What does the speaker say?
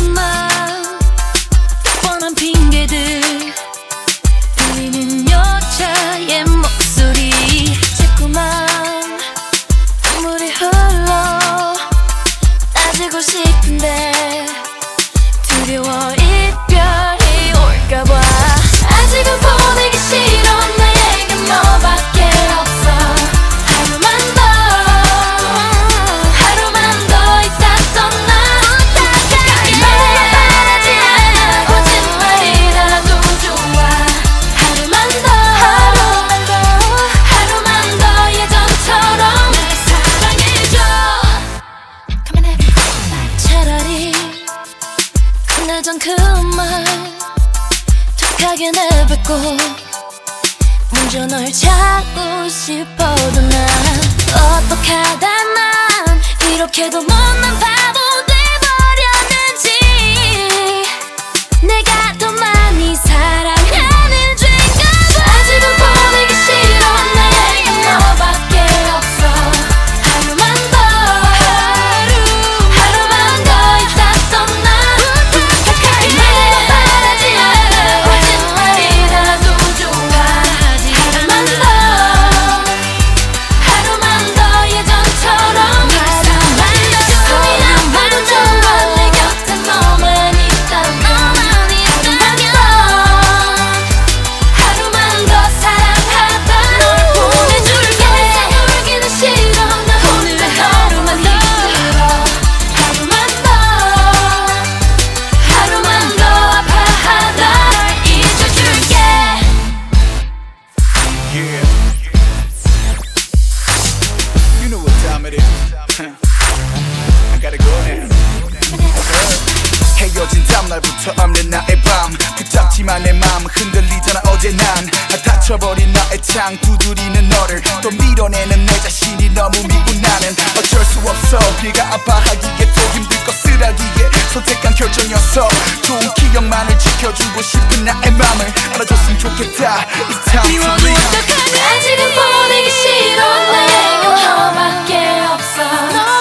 자꾸만 뻔한 핑계들 들리는 여자의 목소리 자꾸만 눈물이 흘러 따지고 싶은데 두려워 이별이 올까봐 아직은 보내기 싫어 나에게 너밖에 없어 하루만 더 있다 떠나 말해야 바라지 않아 거짓말이라도 좋아 하루만 더 예전처럼 날 사랑해줘 차라리 끝나전 그말 툭하게 내뱉고 먼저 널 찾고 싶어도 난 어떡하다 난 이렇게도 못난 바보 돼버렸는지 내가 더 많이 사랑하는 죄인가봐 아직은 보내기 싫어 나에게 너밖에 없어 하루만 더 있다 떠나 말해야 바라지 않아 거짓말이라도 좋아 하루만 더 예전처럼 조금이나 봐도 좋아 내 곁에 너만 있다면 하루만 더 사랑하다 널 보내줄게 울기는 싫어 나 오늘 하루만 힘들어 하루만 더 아파하다 널 잊어줄게 Yeah. You know what time it is. I gotta go now. 헤어진 다음날부터 없는 나의 밤 붙잡지만 내 마음 흔들리잖아 어제 난 닫혀버린 나의 창 두드리는 너를 또 밀어내는 내 자신이 너무 미운 나는 어쩔 수 없어 네가 아파하기에 더 힘들 것 쓰라기에 선택한 결정이었어 좋은 기억만을 지켜주고 싶은 나의 맘을 알아줬으면 좋겠다 It's time to leave 아직은 보내기 싫어 나에게 너밖에 없어